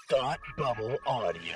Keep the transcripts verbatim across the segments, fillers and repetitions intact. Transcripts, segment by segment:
Thought Bubble Audio.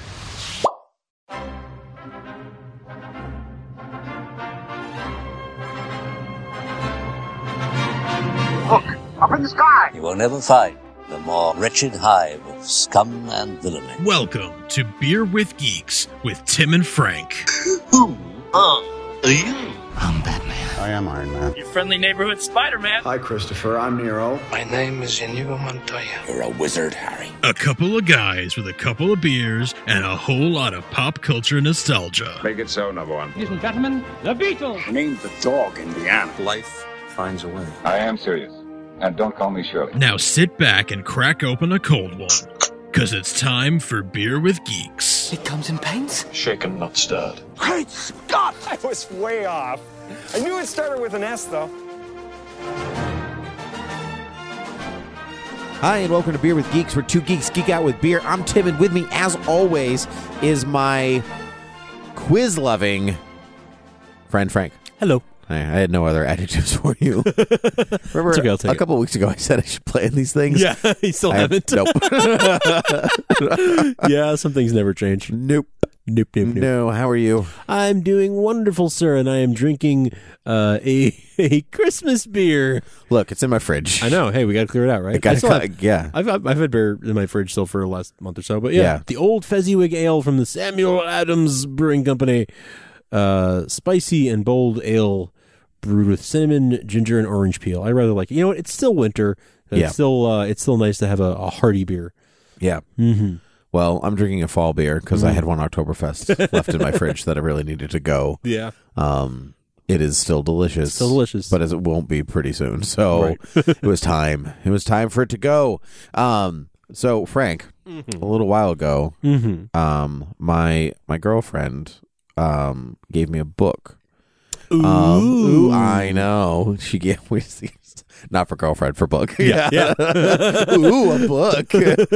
Look, up in the sky! You will never find the more wretched hive of scum and villainy. Welcome to Beer with Geeks with Tim and Frank. Who are you? I'm Batman. I am Iron Man. Your friendly neighborhood Spider-Man. Hi, Christopher. I'm Nero. My name is Inigo Montoya. You're a wizard, Harry. A couple of guys with a couple of beers and a whole lot of pop culture nostalgia. Make it so, number one. Ladies and gentlemen, the Beatles. Named the dog Indiana. Life finds a way. I am serious. And don't call me Shirley. Now sit back and crack open a cold one, because it's time for Beer with Geeks. It comes in pints? Shaken, not stirred. Great Scott! I was way off. I knew it started with an S, though. Hi, and welcome to Beer with Geeks, where two geeks geek out with beer. I'm Tim, and with me, as always, is my quiz-loving friend, Frank. Hello. I, I had no other adjectives for you. Remember, okay, I'll take a couple of weeks ago, I said I should play in these things? Yeah, you still I haven't? Nope. Yeah, some things never change. Nope. Nope, nope, nope. No, how are you? I'm doing wonderful, sir, and I am drinking uh, a a Christmas beer. Look, it's in my fridge. I know. Hey, we got to clear it out, right? I gotta I still cut- have, yeah. I've, I've I've had beer in my fridge still for the last month or so, but yeah, Yeah. the old Fezziwig Ale from the Samuel Adams Brewing Company, uh, spicy and bold ale brewed with cinnamon, ginger, and orange peel. I rather like it. You know what? It's still winter. It's Yeah. still uh, it's still nice to have a, a hearty beer. Yeah. Mm-hmm. Well, I'm drinking a fall beer because Mm. I had one Oktoberfest left in my fridge that I really needed to go. Yeah. Um, it is still delicious. It's still delicious. But as it won't be pretty soon. So Right. it was time. It was time for it to go. Um, so Frank, Mm-hmm. a little while ago, Mm-hmm. um, my my girlfriend um gave me a book. Ooh. Um, ooh, I know. She gave me not for girlfriend, for book. Yeah, yeah. Ooh, a book.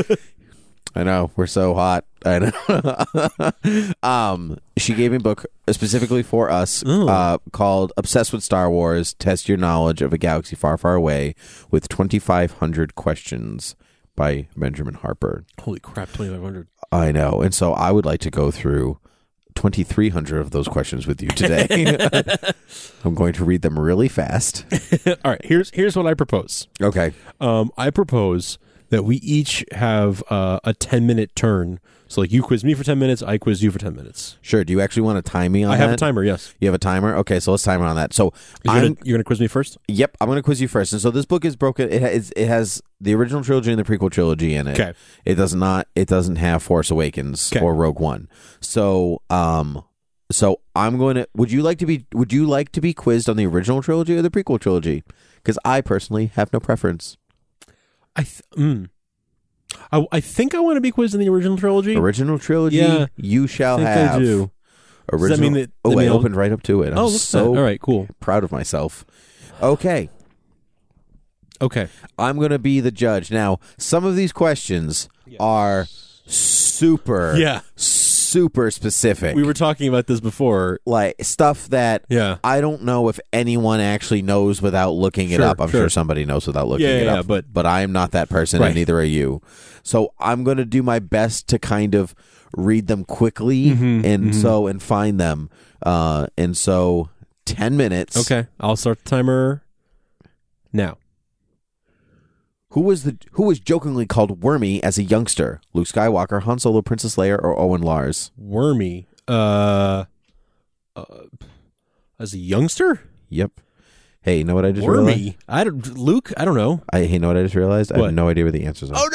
I know, we're so hot. I know. um, she gave me a book specifically for us Ooh. uh, called Obsessed with Star Wars, Test Your Knowledge of a Galaxy Far, Far Away with twenty-five hundred Questions by Benjamin Harper. Holy crap, twenty-five hundred. I know. And so I would like to go through twenty-three hundred of those questions with you today. I'm going to read them really fast. All right, here's here's what I propose. Okay. Um, I propose that we each have uh, a ten-minute turn. So, like, you quiz me for ten minutes, I quiz you for ten minutes. Sure. Do you actually want to time me on I that? have a timer, yes. You have a timer? Okay, so let's time it on that. So You're I'm gonna, you're gonna quiz me first? Yep, I'm going to quiz you first. And so this book is broken. It has, it has the original trilogy and the prequel trilogy in it. Okay. It does not. It doesn't have Force Awakens Okay. or Rogue One. So, um, so I'm going to. Would you like to be? Would you like to be quizzed on the original trilogy or the prequel trilogy? Because I personally have no preference. I th- mm. I, I think I want to be quizzed in the original trilogy. Original trilogy. Yeah, You shall I think have. I do. Original. Does that mean that- oh, that I mean I'll- opened right up to it. I'm Oh, look at so that. All right, cool. proud of myself. Okay. Okay. I'm going to be the judge. Now, some of these questions are super, Yeah. super specific. We were talking about this before. like stuff that Yeah. I don't know if anyone actually knows without looking it Sure, up. I'm sure. sure. somebody knows without looking Yeah, it yeah, up. but- but I am not that person, Right. and neither are you. So I'm going to do my best to kind of read them quickly Mhm, and mhm. so and find them. Uh, and so ten minutes. Okay, I'll start the timer now. Who was the who was jokingly called Wormy as a youngster? Luke Skywalker, Han Solo, Princess Leia, or Owen Lars? Wormy. Uh, uh as a youngster? Yep. Hey, you know what I just Wormy. realized? I don't, Luke, I don't know. I hey, you know what I just realized? I What? have no idea where the answers are.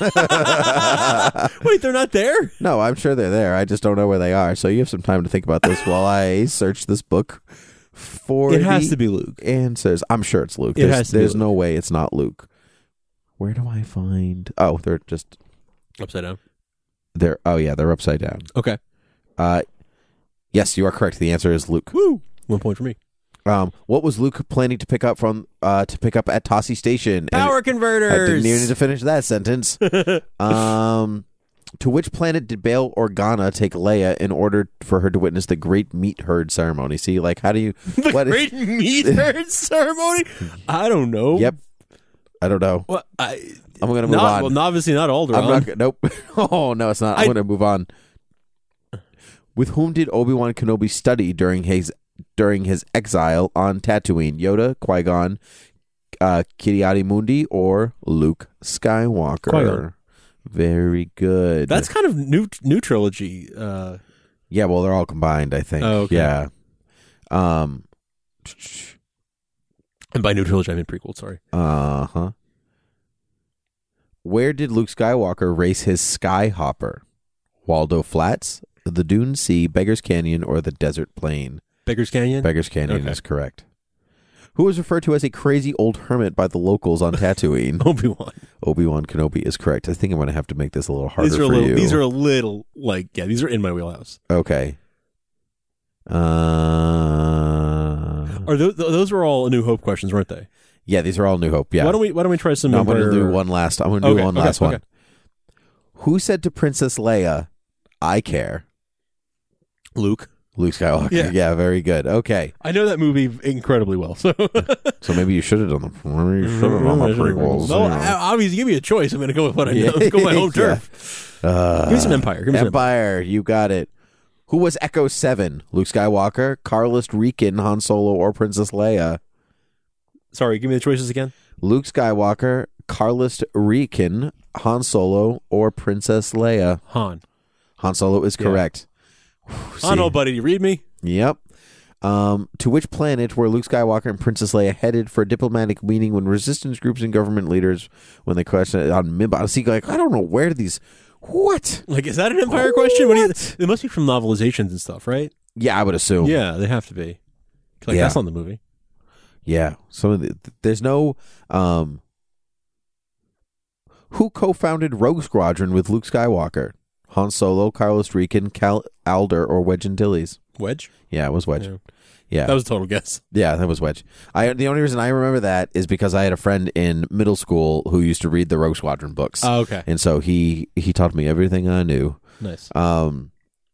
Oh no. Wait, they're not there? No, I'm sure they're there. I just don't know where they are. So you have some time to think about this while I search this book for It has the to be Luke. answers. I'm sure it's Luke. It There's, has to be there's Luke. no way it's not Luke. Where do I find? Oh, they're just Upside down. they're. Oh yeah, they're upside down. Okay. Uh, yes, you are correct. The answer is Luke. Woo! One point for me. Um, what was Luke planning to pick up from uh to pick up at Tossie Station? Power And converters. I didn't even need to finish that sentence. um, to which planet did Bail Organa take Leia in order for her to witness the Great Meat Herd ceremony? See, like, how do you the what is- Great Meat Herd ceremony? I don't know. Yep. I don't know. Well, I I'm going to move not, on. Well, obviously not Alderaan. I'm not. Nope. Oh no, it's not. I'm I- going to move on. With whom did Obi-Wan Kenobi study during his during his exile on Tatooine? Yoda, Qui-Gon, uh, Ki-Adi-Mundi, or Luke Skywalker? Qui-Gon. Very good. That's kind of new new trilogy. Uh, yeah. Well, they're all combined, I think. Oh, okay. Yeah. Um. and by new trilogy, I mean prequel. Sorry. Uh huh. Where did Luke Skywalker race his Skyhopper? Waldo Flats, the Dune Sea, Beggar's Canyon, or the Desert Plain? Beggar's Canyon. Beggar's Canyon Okay. is correct. Who was referred to as a crazy old hermit by the locals on Tatooine? Obi-Wan. Obi-Wan Kenobi is correct. I think I'm going to have to make this a little harder These are a for little. you. These are a little like yeah. These are in my wheelhouse. Okay. Uh, Are those, those were all A New Hope questions, weren't they? yeah, these are all New Hope. Yeah. Why don't we Why don't we try some? No, I'm going to Empire- do one last. I'm going to do Okay, one okay, last one. okay. Who said to Princess Leia, "I care"? Luke. Luke Skywalker. Yeah. Yeah, very good. Okay. I know that movie incredibly well. So So maybe you should have done the maybe you should have done the prequels. No, you know. I- obviously, give me a choice. I'm going to go with what I know. Yeah. Let's go with my home Yeah. turf. Uh, Give me some Empire. Give me some Empire, you got it. Who was Echo Seven? Luke Skywalker, Carlist Reekin, Han Solo, or Princess Leia? Sorry, give me the choices again. Luke Skywalker, Carlist Reekin, Han Solo, or Princess Leia? Han. Han Solo is Yeah. correct. I know, buddy. You read me? Yep. Um, to which planet were Luke Skywalker and Princess Leia headed for a diplomatic meeting when resistance groups and government leaders, when they questioned on Mimba? See, like, I don't know where these. What? Like, is that an Empire question? What do you, it must be from novelizations and stuff, right? Yeah, I would assume. Yeah, they have to be. Like, Yeah. that's not the movie. Yeah. So th- there's no. Um, who co-founded Rogue Squadron with Luke Skywalker? Han Solo, Carlos Reekin, Cal Alder, or Wedge Antilles? Wedge? Yeah, it was Wedge. Yeah. Yeah. That was a total guess. Yeah, that was Wedge. I the only reason I remember that is because I had a friend in middle school who used to read the Rogue Squadron books. Oh, okay. And so he he taught me everything I knew. Nice. Um.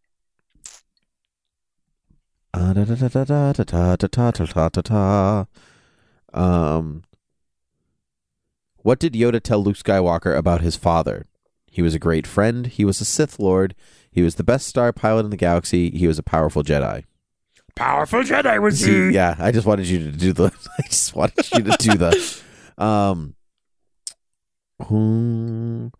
uh, da, da, da, da, da, da, da, da, da, da, da, da. Um. What did Yoda tell Luke Skywalker about his father? He was a great friend. He was a Sith Lord. He was the best star pilot in the galaxy. He was a powerful Jedi. Powerful Jedi was See, he. yeah, I just wanted you to do the. I just wanted you to do the. Um. Who,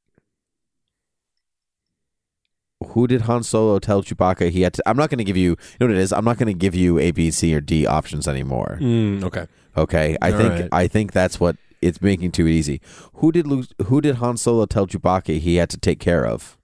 who did Han Solo tell Chewbacca he had to? I'm not going to give you. You know what it is? I'm not going to give you A, B, C, or D options anymore. Mm, okay. Okay, I All think right. I think that's what it's making too easy. Who did Luke, Who did Han Solo tell Chewbacca he had to take care of?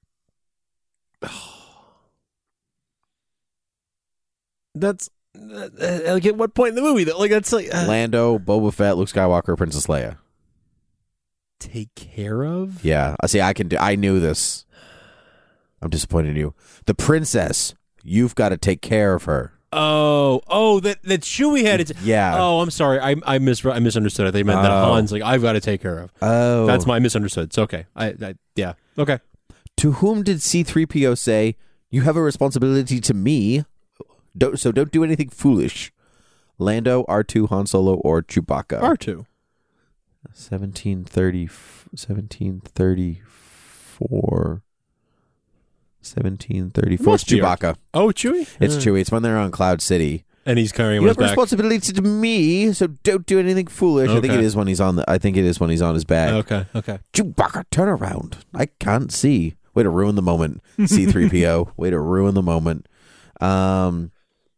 That's uh, like at what point in the movie though? Like that's like uh, Lando, Boba Fett, Luke Skywalker, Princess Leia. take care of. Yeah, I see. I can do. I knew this. I'm disappointed in you. The princess. You've got to take care of her. Oh, oh, that that Chewie had it. Yeah. Oh, I'm sorry. I I mis I misunderstood. They meant that Oh. Han's like I've got to take care of. Oh, That's my misunderstood. It's okay. I, I yeah. Okay. To whom did C three P O say, "You have a responsibility to me, don't, so don't do anything foolish"? Lando, R two, Han Solo, or Chewbacca? R two. seventeen thirty, seventeen thirty-four. seventeen thirty-four. It's Must be R- Chewbacca. Oh, Chewie. It's Uh, Chewie. It's when they're on Cloud City. and he's carrying him You on have his a back. responsibility to me, so don't do anything foolish. I think Okay. it is when he's on the. I think it is when he's on his back. Okay. Okay. Chewbacca, turn around. I can't see. Way to ruin the moment, C three P O. Way to ruin the moment. Um,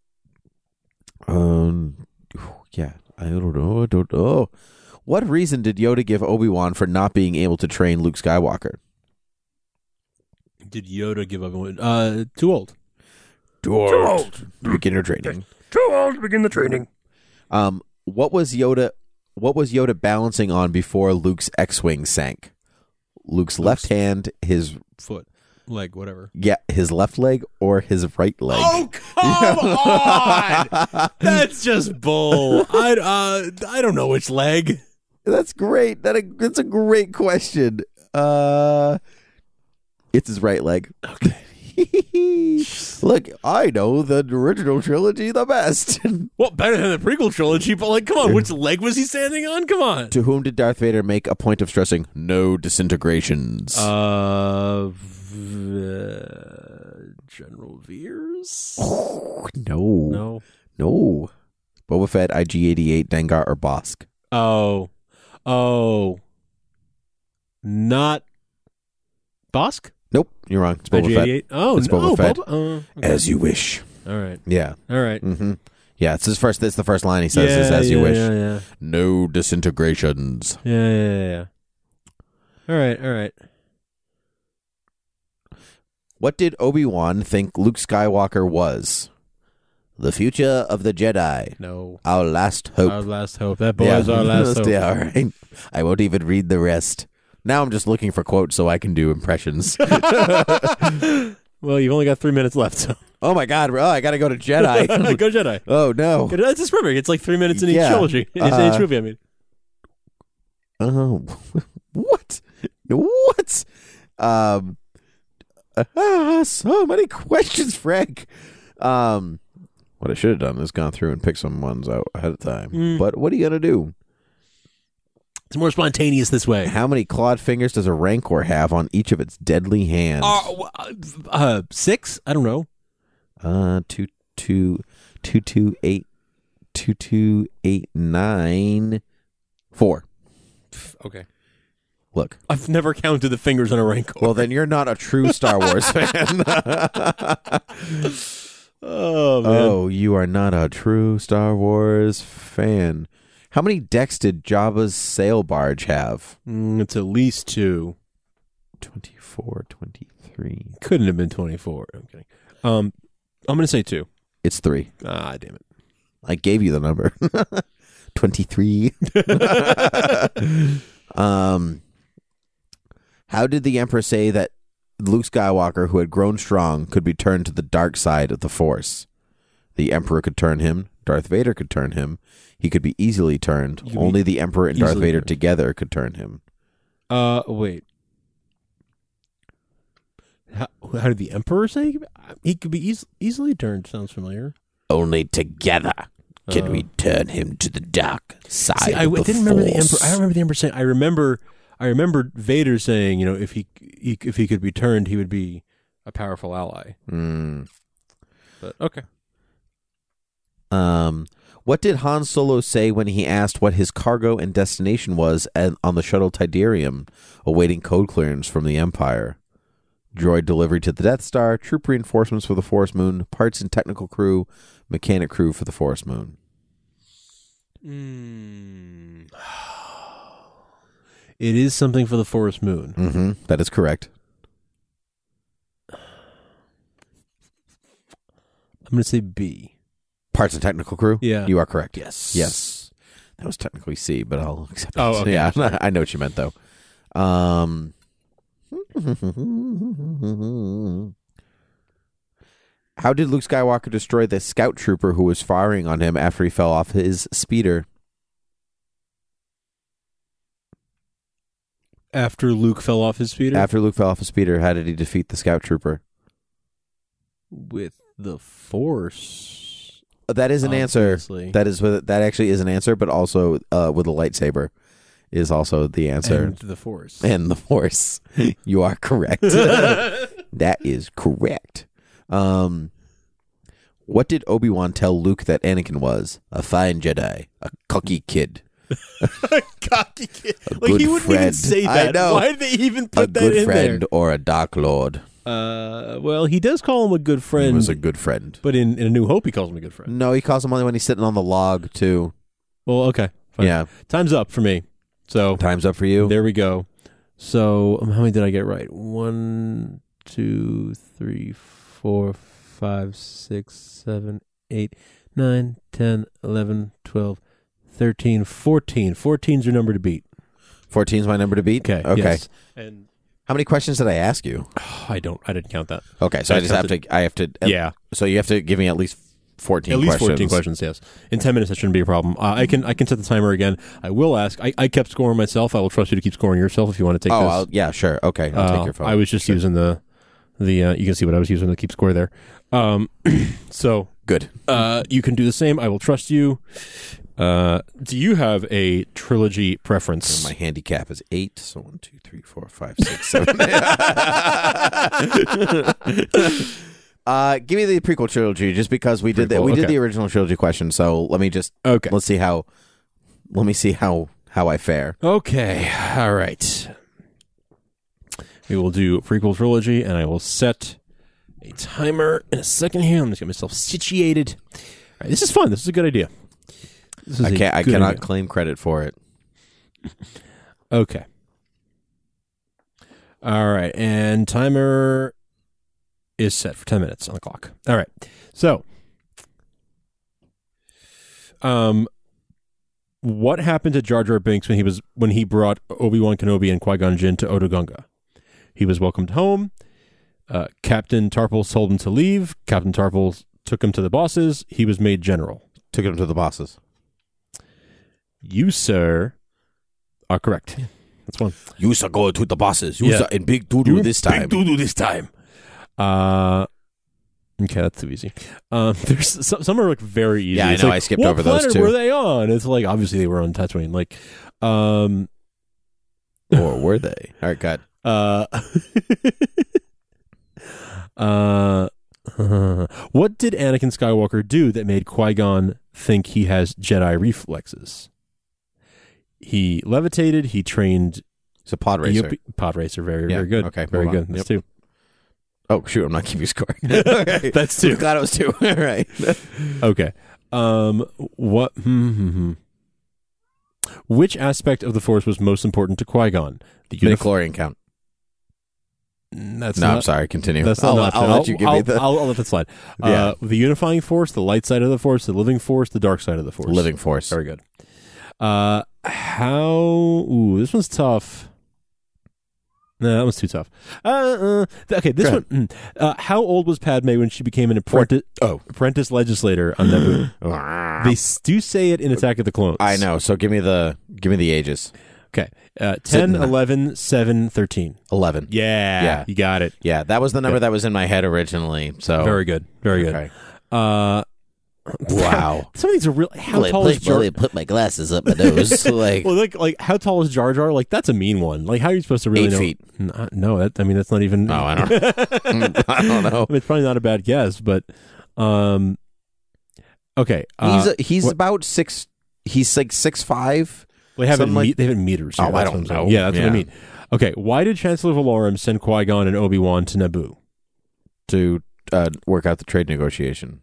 um, yeah, I don't know. I don't know. What reason did Yoda give Obi-Wan for not being able to train Luke Skywalker? Did Yoda give up? Uh, too old. Too old. Beginner training. Too old to begin the training. Um, what was Yoda? What was Yoda balancing on before Luke's X-wing sank? Luke's left hand, his Foot, leg, whatever. yeah, his left leg or his right leg? Oh come on! That's just bull. I uh I don't know which leg. That's great. That that's a great question. Uh, it's his right leg. Okay. Look, I know the original trilogy the best. Well, better than the prequel trilogy, but like, come on, which leg was he standing on? Come on. To whom did Darth Vader make a point of stressing no disintegrations? Uh, v- uh General Veers? Oh, no. No. No. Boba Fett, I G eighty-eight, Dengar, or Bosk? Oh. Oh. Not Bosk? Nope, you're wrong. It's Boba I G eighty-eight? Fett. Oh, it's no, Boba Fett. Boba- uh, okay. As you wish. All right. Yeah. All right. Mm-hmm. Yeah, it's his first. It's the first line he says Yeah, is "As yeah, you wish." yeah, yeah. No disintegrations. Yeah, yeah, yeah, yeah. All right, all right. What did Obi-Wan think Luke Skywalker was? The future of the Jedi. No. Our last hope. Our last hope. That boy is our last hope. Yeah, all right. I won't even read the rest. Now I'm just looking for quotes so I can do impressions. Well, you've only got three minutes left. So. Oh my God! Oh, I got to go to Jedi. Go Jedi. Oh no! That's just perfect. It's like three minutes in each Yeah. trilogy. In Uh, each movie, I mean. Oh, what? What? Um, ah, so many questions, Frank. Um, what I should have done is gone through and picked some ones out ahead of time. Mm. But what are you gonna do? It's more spontaneous this way. How many clawed fingers does a Rancor have on each of its deadly hands? Uh, uh, six? I don't know. Uh, two, two, two, two, eight, two, two, eight, nine, four. Okay. Look, I've never counted the fingers on a Rancor. well, then you're not a true Star Wars fan. Oh, man. Oh, you are not a true Star Wars fan. How many decks did Jabba's sail barge have? Mm, it's at least two. twenty-four, twenty-three. Couldn't have been twenty-four. I'm kidding. Um, I'm going to say two. It's three. Ah, damn it. I gave you the number. twenty-three. um, how did the Emperor say that Luke Skywalker, who had grown strong, could be turned to the dark side of the Force? The Emperor could turn him. Darth Vader could turn him. He could be easily turned. You Only the Emperor and Darth Vader turned. together could turn him. Uh, wait. How, how did the Emperor say he could be, he could be eas- easily turned? Sounds familiar. Only together can Uh. we turn him to the dark side See, I, of the I didn't remember the Force. Emperor. I don't remember the Emperor saying. I remember. I remember Vader saying, you know, if he, he if he could be turned, he would be a powerful ally. Mm. But okay. Um, what did Han Solo say when he asked what his cargo and destination was at, on the shuttle Tidarium, awaiting code clearance from the Empire? Droid delivery to the Death Star, troop reinforcements for the Force Moon, parts and technical crew, mechanic crew for the Force Moon. Mm. It is something for the Forest Moon. Mm-hmm. That is correct. I'm going to say B. Parts and technical crew? Yeah. You are correct. Yes. Yes. That was technically C, but I'll accept it. Oh, okay. Yeah, I know what you meant, though. Um, how did Luke Skywalker destroy the scout trooper who was firing on him after he fell off his speeder? After Luke fell off his speeder? After Luke fell off his speeder, how did he defeat the scout With the Force. trooper? That is an Obviously. answer. That is with that actually is an answer, but also uh, with a lightsaber is also the answer. And the Force. And the Force. You are correct. That is correct. Um, what did Obi-Wan tell Luke that Anakin was? A fine Jedi, a cocky kid. Cocky kid. A Like, good he wouldn't friend. even say I that. know. Why did they even put A that good in friend there? or a Dark Lord. Uh, well, he does call him a good friend. He was a good friend. But in, in A New Hope, he calls him a good friend. No, he calls him only when he's sitting on the log, too. Well, okay. Fine. Yeah. Time's up for me. So Time's up for you. there we go. So um, how many did I get right? One, two, three, four, five, six, seven, eight, nine, ten, eleven, twelve, thirteen, fourteen. Fourteen's your number to beat. fourteen's my number to beat? Okay. Okay. Yes. And How many questions did I ask you? I don't. I didn't count that. Okay, so I, I just have counted- to. I have to. Yeah. So you have to give me at least fourteen. At least questions. fourteen questions. Yes. In ten minutes, that shouldn't be a problem. Uh, I can. I can set the timer again. I will ask. I, I kept scoring myself. I will trust you to keep scoring yourself if you want to take Oh, this. I'll, yeah, sure. Okay, I'll Uh, take your phone. I was just Sure. using the the uh, you can see what I was using to keep score there. Um, so good. Uh, you can do the same. I will trust you. Uh, do you have a trilogy preference? My handicap is eight. So one, two, three, four, five, six, seven. uh, give me the prequel trilogy, just because we did that. We okay. did the original trilogy question. So let me just okay. Let's see how. Let me see how how I fare. Okay. All right. We will do prequel trilogy, and I will set a timer in a second here. I'm just getting myself situated. All right, this is fun. This is a good idea. This is I can't. I good cannot idea. claim credit for it. Okay. All right, and timer is set for ten minutes on the clock. All right. So, um, what happened to Jar Jar Binks when he was when he brought Obi-Wan Kenobi and Qui-Gon Jinn to Otoh Gunga? He was welcomed home. Uh, Captain Tarpals told him to leave. Captain Tarpals took him to the bosses. He was made general. Took him to the bosses. You, sir, are correct. Yeah, that's one. You are going to the bosses. You Yeah. are in big doo-doo this time. Big doo-doo this time. Uh, okay, that's too easy. Um, there's some, some are like very easy. Yeah, I It's know. like, I skipped what over those planet two. were they on? It's like, obviously they were on Tatooine. Like, um, Or were they? All right, got. uh, uh, what did Anakin Skywalker do that made Qui-Gon think he has Jedi reflexes? He levitated. He trained. It's a pod racer. Yep, pod racer. Very, Yeah, very good. okay, very move on. good. That's Yep. two. Oh, shoot. I'm not keeping score. Okay. That's two. Glad it was two. All right. Okay. Um. What? Hmm, hmm, hmm. Which aspect of the Force was most important to Qui-Gon? The unif- Midichlorian count. That's no, not, I'm sorry. Continue. That's I'll, not. I'll, I'll let you give I'll, me the I'll, I'll let that slide. Yeah. Uh, the unifying force, the light side of the Force, the living force, the dark side of the Force. living force. Very good. Uh, how? Ooh, this one's tough. No, that one's too tough. Uh, uh th- okay, this Go one. mm. Uh, how old was Padme when she became an apprentice? Oh. apprentice legislator on Naboo? They s- do say it in Attack of the Clones. I know. So give me the give me the ages. Okay, uh, ten, Sitting- eleven, seven, thirteen. Eleven. Yeah, Yeah. you got it. Yeah, that was the number Yeah. that was in my head originally. So Very good, very good. Okay. Uh, Wow. some of these are really. How Well, tall put, is Jar? well, put my glasses up my nose. like Well, like, like how tall is Jar Jar? Like that's a mean one. Like how are you supposed to really Eight know? feet. N- No, that I mean that's not even. No, I don't. I don't know. It's probably not a bad guess, but um, okay. Uh, he's a, he's what- about six. He's like six five. they have it. something like- Me- they have it in meters. Here, Oh, I that's don't what I'm saying. know. Yeah, that's what I Yeah. mean. Okay, why did Chancellor Valorum send Qui-Gon and Obi-Wan to Naboo? To uh, work out the trade negotiation.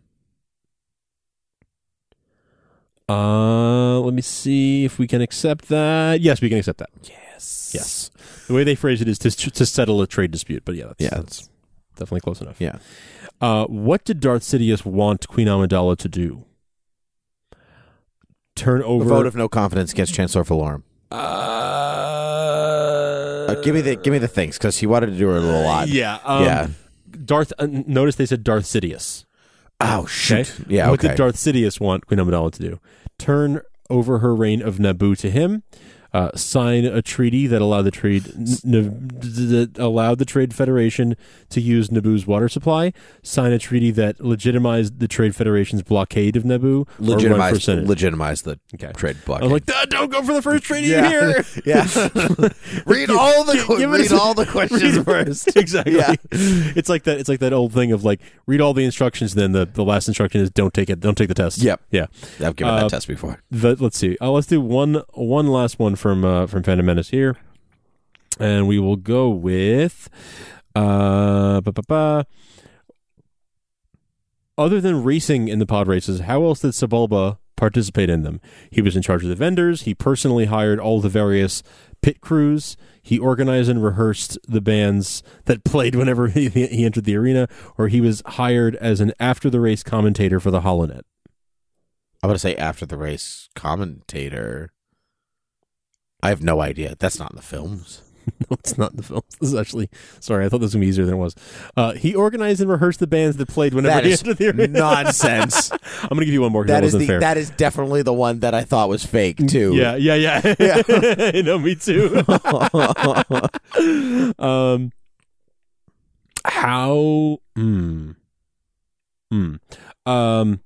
Uh, let me see if we can accept that. Yes, we can accept that. Yes. Yes. The way they phrase it is to to settle a trade dispute, but yeah, that's, Yeah, that's definitely close enough. Yeah. Uh, what did Darth Sidious want Queen Amidala to do? Turn A over. vote of no confidence against Chancellor Valorum. Uh, Uh, give me the give me the things because he wanted to do it a little lot. Yeah. Um, Yeah. Darth. Uh, notice they said Darth Sidious. Oh Okay. shoot. Yeah. What Okay. did Darth Sidious want Queen Amidala to do? Turn over her reign of Naboo to him. Uh, sign a treaty that allowed the trade n- n- that allowed the Trade Federation to use Naboo's water supply. Sign a treaty that legitimized the Trade Federation's blockade of Naboo. or run for legitimize Senate. legitimize the Okay. trade block. I was like, "Ah, don't go for the first treaty Yeah. here. yeah. read all the Give- give read us- all the questions read- first. Exactly. Yeah. It's like that. It's like that old thing of like read all the instructions. Then the, the last instruction is don't take it. Don't take the test. Yep. Yeah. I've given Uh, that test before. The, let's see. Uh, let's do one one last one from uh, from Phantom Menace here, and we will go with uh, ba, ba, ba. Other than racing in the pod races, how else did Sebulba participate in them? He was in charge of the vendors. He personally hired all the various pit crews. He organized and rehearsed the bands that played whenever he, he entered the arena, or he was hired as an after the race commentator for the HoloNet. I'm gonna say after the race commentator. I have no idea. That's not in the films. No, it's not in the films. This is actually sorry. I thought this was gonna be easier than it was. Uh, he organized and rehearsed the bands that played whenever That he is entered the arena. nonsense. I'm gonna give you one more. 'cause That that is wasn't the fair. that is definitely the one that I thought was fake too. Yeah, yeah, yeah. Yeah. no, me too. um, How? Hmm. Hmm. Um.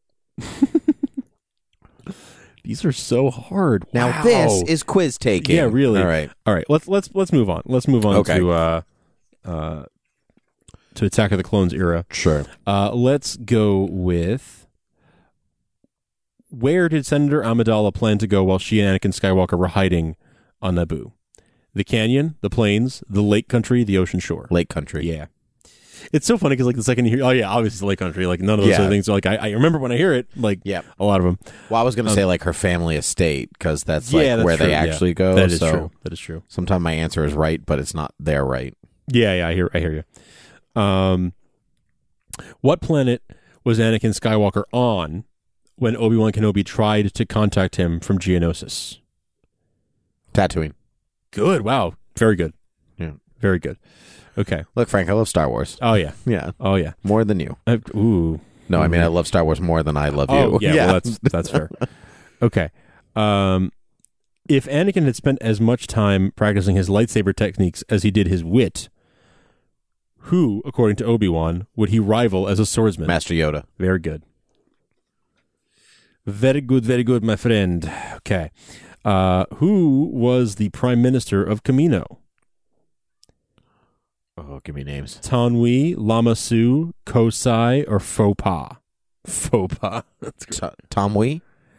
These are so hard. Now Wow. this is quiz taking. Yeah, really. All right. All right. Let's let's let's move on. Let's move on Okay. to uh, uh, to Attack of the Clones era. Sure. Uh, let's go with where did Senator Amidala plan to go while she and Anakin Skywalker were hiding on Naboo? The canyon, the plains, the lake country, the ocean shore. Lake country. Yeah. It's so funny because like the second you hear, oh yeah, obviously the lake country. Like none of those Yeah. other things are like I, I remember when I hear it. Like Yeah. a lot of them. Well, I was going to Um, say like her family estate because that's like yeah, that's where true. they Yeah. actually go. That is so true. That is true. Sometimes my answer is right, but it's not there right. Yeah, yeah, I hear, I hear you. Um, what planet was Anakin Skywalker on when Obi-Wan Kenobi tried to contact him from Geonosis? Tatooine. Good. Wow. Very good. Yeah. Very good. Okay. Look, Frank, I love Star Wars. Oh yeah. Yeah. Oh yeah. More than you. Uh, ooh. No, I mean I love Star Wars more than I love Oh you. yeah. Well, that's that's fair. Okay. Um, if Anakin had spent as much time practicing his lightsaber techniques as he did his wit, who, according to Obi-Wan, would he rival as a swordsman? Master Yoda. Very good. Very good, very good, my friend. Okay. Uh, who was the Prime Minister of Kamino? Oh, give me names. Tanwi, Lama Su, Kosai, or Faux Pas? Faux Pas. That's good. T- Tom Wee?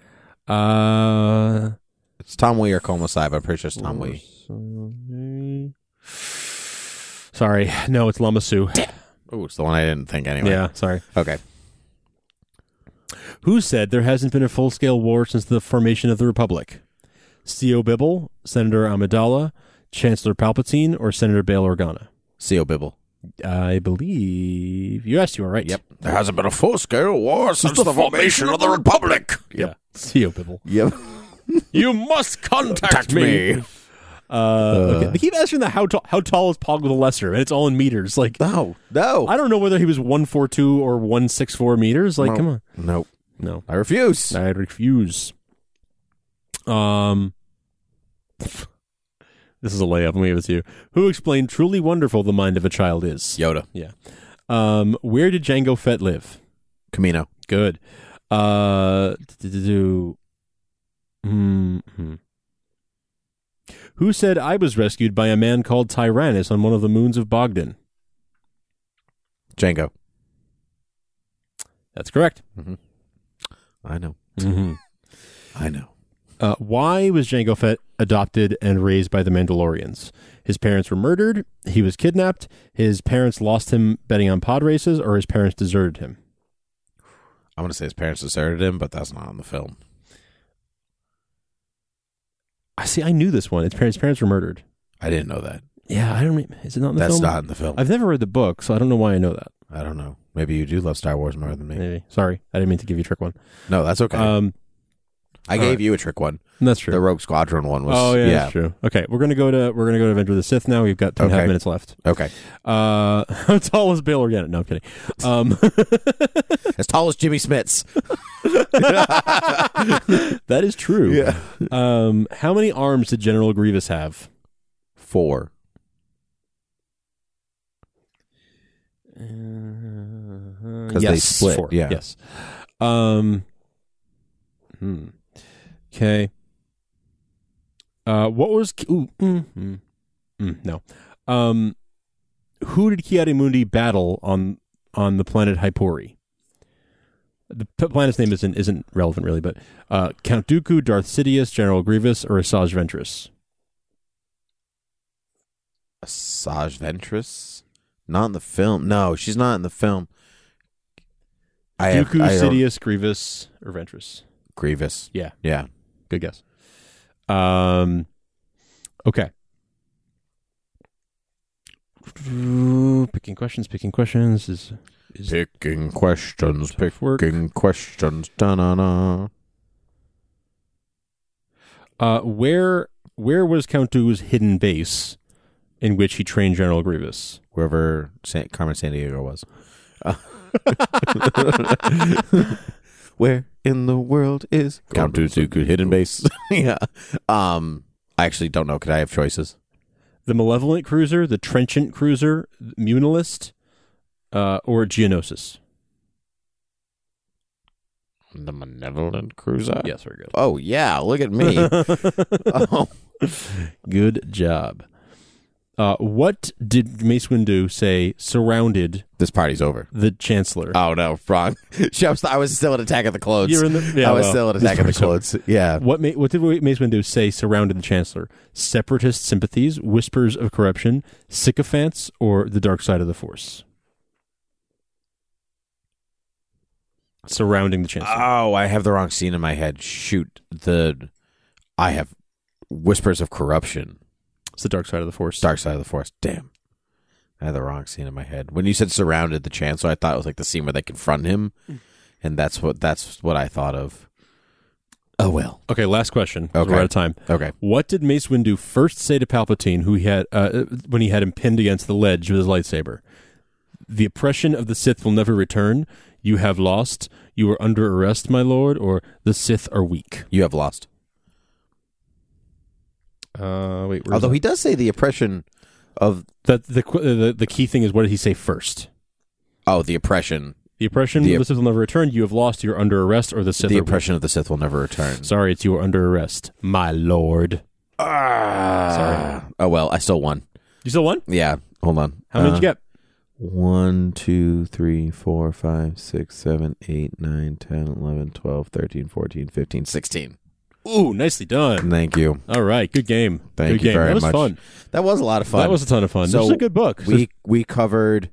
Uh, It's Tom Wee or Komosai, but I'm pretty sure it's Tom Wee. Sorry. No, it's Lama Su. Oh, it's the one I didn't think anyway. Yeah, sorry. Okay. Who said there hasn't been a full-scale war since the formation of the Republic? C O. Bibble, Senator Amidala, Chancellor Palpatine, or Senator Bail Organa? C O. Bibble. I believe... Yes, you are right. Yep. There hasn't been a full-scale war since the formation of the Republic. Yeah. C O. Bibble. Yep. You must contact me. Uh, okay. They keep asking that how, ta- how tall is Poggle the Lesser, and it's all in meters. Like, No. No. I don't know whether he was one forty-two or one sixty-four meters. Like, No. come on. Nope. No. I refuse. I refuse. Um, this is a layup. Let me give it to you. Who explained truly wonderful the mind of a child is? Yoda. Yeah. Um, where did Jango Fett live? Camino. Good. Uh, do. Mm-hmm. Who said I was rescued by a man called Tyrannus on one of the moons of Bogdan? Django. That's correct. Mm-hmm. I know. Mm-hmm. I know. Uh, why was Jango Fett adopted and raised by the Mandalorians? His parents were murdered, he was kidnapped, his parents lost him betting on pod races, or his parents deserted him? I'm going to say his parents deserted him, but that's not on the film. I see. I knew this one. His parents, his parents were murdered. I didn't know that. Yeah, I don't. Is it not in the That's film? not in the film. I've never read the book, so I don't know why I know that. I don't know. Maybe you do love Star Wars more than me. Maybe. Sorry, I didn't mean to give you a trick one. No, that's okay. Um, I gave right. you a trick one. That's true. The Rogue Squadron one was. oh yeah, yeah. that's true. Okay, we're gonna go to we're gonna go to Avenger of the Sith now. We've got two and a half Okay. minutes left. Okay. Uh, how tall is Bail Organa? No, I'm kidding. Um, As tall as Jimmy Smits. that is true. Yeah. Um, how many arms did General Grievous have? Four. Because they split, Four. yeah. Yes. Um. Hmm. Okay. Uh, what was ooh, mm, mm, mm, no? Um, who did Ki-Adi-Mundi battle on on the planet Hypori? The p- planet's name isn't isn't relevant really, but uh, Count Dooku, Darth Sidious, General Grievous, or Asajj Ventress? Asajj Ventress? Not in the film. No, she's not in the film. I have, Dooku, I have- Sidious, Grievous, or Ventress? Grievous. Yeah. Yeah. Good guess. Um, okay. Picking questions, picking questions is, is Picking questions, tough work. picking questions. Da-na-na. Uh, where where was Count Dooku's hidden base in which he trained General Grievous? Wherever San- Carmen Sandiego was. Uh, Where in the world is Count Dooku hidden base? Yeah. Um, I actually don't know. Could I have choices? The Malevolent Cruiser, the Trenchant Cruiser, Munilist, uh, or Geonosis? The Malevolent Cruiser? Yes, very good. Oh, yeah, look at me. Oh. Good job. Uh, what did Mace Windu say surrounded This party's over. the Chancellor? Oh, no, wrong. I was still at Attack of the Clones. You're in the, yeah, I was well, still at this Attack of the part's over. Clones. Yeah. What, ma- what did Mace Windu say surrounded the Chancellor? Separatist sympathies, whispers of corruption, sycophants, or the dark side of the Force? Surrounding the Chancellor. Oh, I have the wrong scene in my head. Shoot. The I have whispers of corruption. It's the dark side of the Force. Dark side of the Force. Damn. I had the wrong scene in my head. When you said surrounded the Chancellor, I thought it was like the scene where they confront him. And that's what that's what I thought of. Oh, well. Okay, last question. Okay. We're out of time. Okay. What did Mace Windu first say to Palpatine who he had uh, when he had him pinned against the ledge with his lightsaber? The oppression of the Sith will never return. You have lost. You are under arrest, my lord, or the Sith are weak. You have lost. Uh, wait. Although he does say the oppression of... That the, the the key thing is, what did he say first? Oh, the oppression. The oppression The- of the Sith will never return. You have lost. You are under arrest, or the Sith The are oppression of the Sith will never return. weak. Sorry, it's you are under arrest, my lord. Ah. Sorry. Oh, well, I still won. You still won? Yeah, hold on. How many Uh, did you get? One, two, three, four, five, six, seven, eight, nine, ten, eleven, twelve, thirteen, fourteen, fifteen, sixteen. Ooh, nicely done. Thank you. All right, good game. Thank good you game. very That was much. fun. That was a lot of fun. That was a ton of fun. So This is a good book. We we covered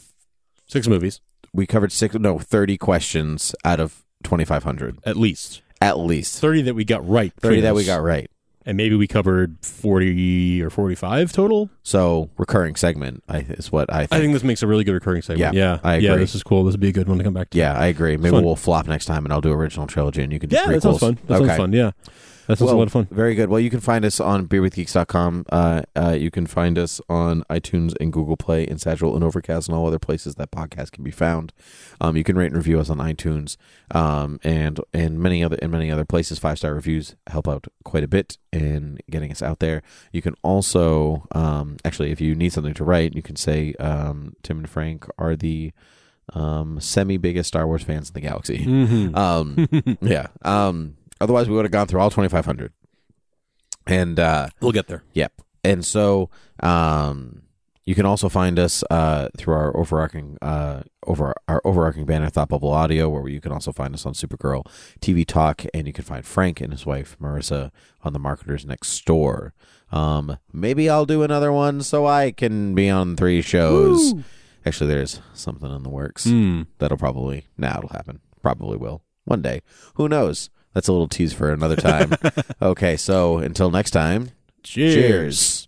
Six movies, we covered six no thirty questions out of twenty five hundred at least. at least thirty that we got right. thirty that between we us. got right. And maybe we covered forty or forty-five total. So recurring segment I, is what I think. I think this makes a really good recurring segment. Yeah, Yeah, I Yeah, agree. this is cool. This would be a good one to come back to. Yeah, I agree. Maybe Fun. we'll flop next time, and I'll do original trilogy, and you can do Yeah, that sounds prequels. fun. That okay. sounds fun. Yeah, that sounds Well, a lot of fun. Very good. Well, you can find us on beer with geeks dot com. Uh, uh, you can find us on iTunes and Google Play and Satchel and Overcast and all other places that podcasts can be found. Um, you can rate and review us on iTunes um, and and many other in many other places. Five star reviews help out quite a bit in getting us out there. You can also um, actually, if you need something to write, you can say um, Tim and Frank are the um, semi biggest Star Wars fans in the galaxy. Mm-hmm. Um, yeah. Um, otherwise, we would have gone through all twenty-five hundred. And uh, We'll get there. yep. And so um, you can also find us uh, through our overarching uh, over our overarching banner, Thought Bubble Audio, where you can also find us on Supergirl T V Talk, and you can find Frank and his wife Marissa on the Marketers Next Door. Um, maybe I'll do another one so I can be on three shows. Woo! Actually, there's something in the works. Mm. That'll probably, nah, it'll happen. Probably will. One day. Who knows? That's a little tease for another time. Okay, so until next time, Cheers. cheers.